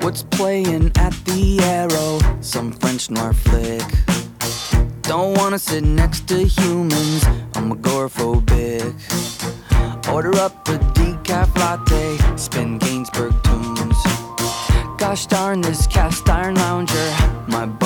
What's playing at the Arrow? Some French noir flick. Don't wanna sit next to humans, I'm agoraphobic. Order up a decaf latte, spin Gainsbourg tunes. Gosh darn this cast iron lounger, my